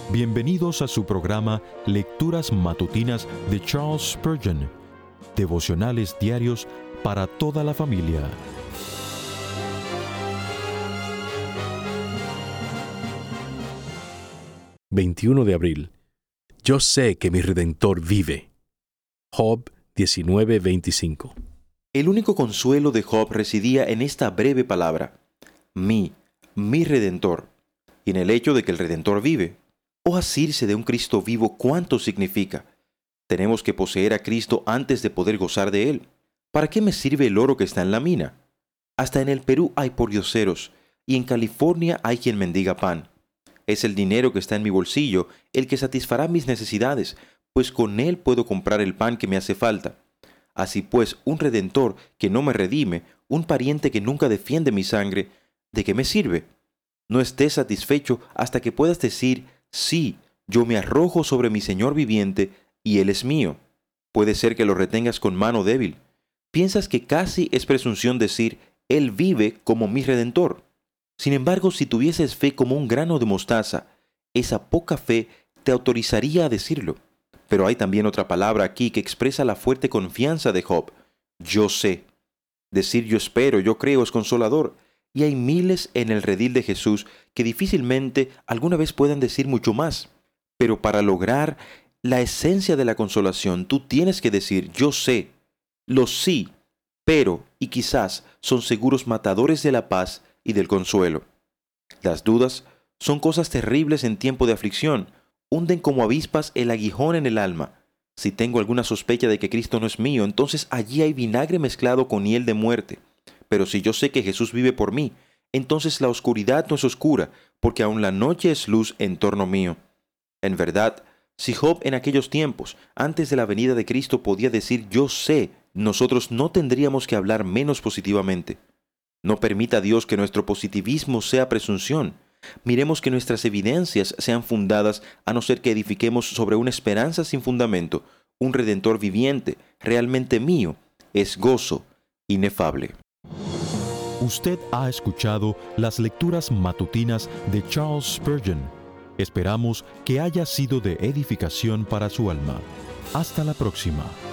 Bienvenidos a su programa Lecturas Matutinas de Charles Spurgeon, devocionales diarios para toda la familia. ...21 de abril... Yo sé que mi Redentor vive. Job 19:25. El único consuelo de Job residía en esta breve palabra: mi Redentor, y en el hecho de que el Redentor vive. O asirse de un Cristo vivo, ¿cuánto significa? Tenemos que poseer a Cristo antes de poder gozar de Él. ¿Para qué me sirve el oro que está en la mina? Hasta en el Perú hay pordioseros, y en California hay quien mendiga pan. Es el dinero que está en mi bolsillo el que satisfará mis necesidades, pues con él puedo comprar el pan que me hace falta. Así pues, un Redentor que no me redime, un pariente que nunca defiende mi sangre, ¿de qué me sirve? No estés satisfecho hasta que puedas decir: sí, yo me arrojo sobre mi Señor viviente y Él es mío. Puede ser que lo retengas con mano débil. Piensas que casi es presunción decir: Él vive como mi Redentor. Sin embargo, si tuvieses fe como un grano de mostaza, esa poca fe te autorizaría a decirlo. Pero hay también otra palabra aquí que expresa la fuerte confianza de Job: yo sé. Decir yo espero, yo creo es consolador. Y hay miles en el redil de Jesús que difícilmente alguna vez puedan decir mucho más. Pero para lograr la esencia de la consolación, tú tienes que decir yo sé. Los sí, pero y quizás son seguros matadores de la paz y del consuelo. Las dudas son cosas terribles en tiempo de aflicción. Hunden como avispas el aguijón en el alma. Si tengo alguna sospecha de que Cristo no es mío, entonces allí hay vinagre mezclado con hiel de muerte. Pero si yo sé que Jesús vive por mí, entonces la oscuridad no es oscura, porque aún la noche es luz en torno mío. En verdad, si Job en aquellos tiempos, antes de la venida de Cristo, podía decir yo sé, nosotros no tendríamos que hablar menos positivamente. No permita Dios que nuestro positivismo sea presunción. Miremos que nuestras evidencias sean fundadas, a no ser que edifiquemos sobre una esperanza sin fundamento. Un Redentor viviente, realmente mío, es gozo inefable. Usted ha escuchado las lecturas matutinas de Charles Spurgeon. Esperamos que haya sido de edificación para su alma. Hasta la próxima.